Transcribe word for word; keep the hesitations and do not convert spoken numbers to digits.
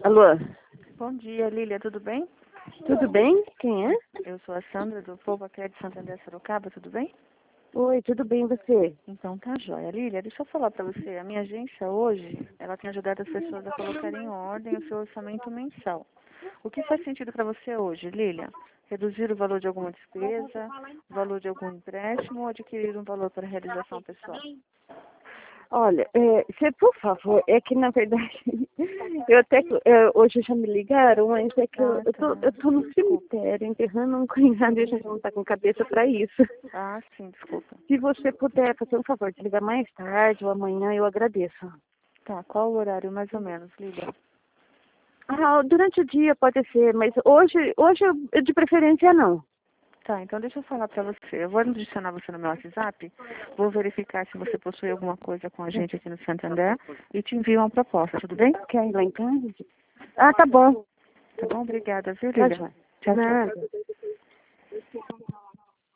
Alô? Bom dia, Lília, tudo bem? Tudo bem? Quem é? Eu sou a Sandra, do Povo Aqui de Santander, Sorocaba, tudo bem? Oi, tudo bem, você? Então tá jóia. Lília, deixa eu falar pra você, a minha agência hoje, ela tem ajudado as pessoas a colocarem em ordem o seu orçamento mensal. O que faz sentido para você hoje, Lília? Reduzir o valor de alguma despesa, o valor de algum empréstimo ou adquirir um valor para realização pessoal? Olha, é, você, por favor, é que na verdade, eu até, que- é, hoje já me ligaram, mas é que eu, Ah, eu, tô, tá. eu tô no Desculpa. cemitério enterrando um cunhado e a gente não tá com cabeça pra isso. Ah, sim, desculpa. Se você puder fazer um favor de ligar mais tarde ou amanhã, eu agradeço. Tá, qual o horário mais ou menos, Lília? Ah, durante o dia pode ser, mas hoje, hoje eu, de preferência não. Tá, então deixa eu falar pra você. Eu vou adicionar você no meu WhatsApp, vou verificar se você possui alguma coisa com a gente aqui no Santander e te envio uma proposta, tudo bem? Quer ir lá em casa? Ah, tá bom. Tá bom? Obrigada, viu, Tá Lília? joia. Tchau, tchau. Nada.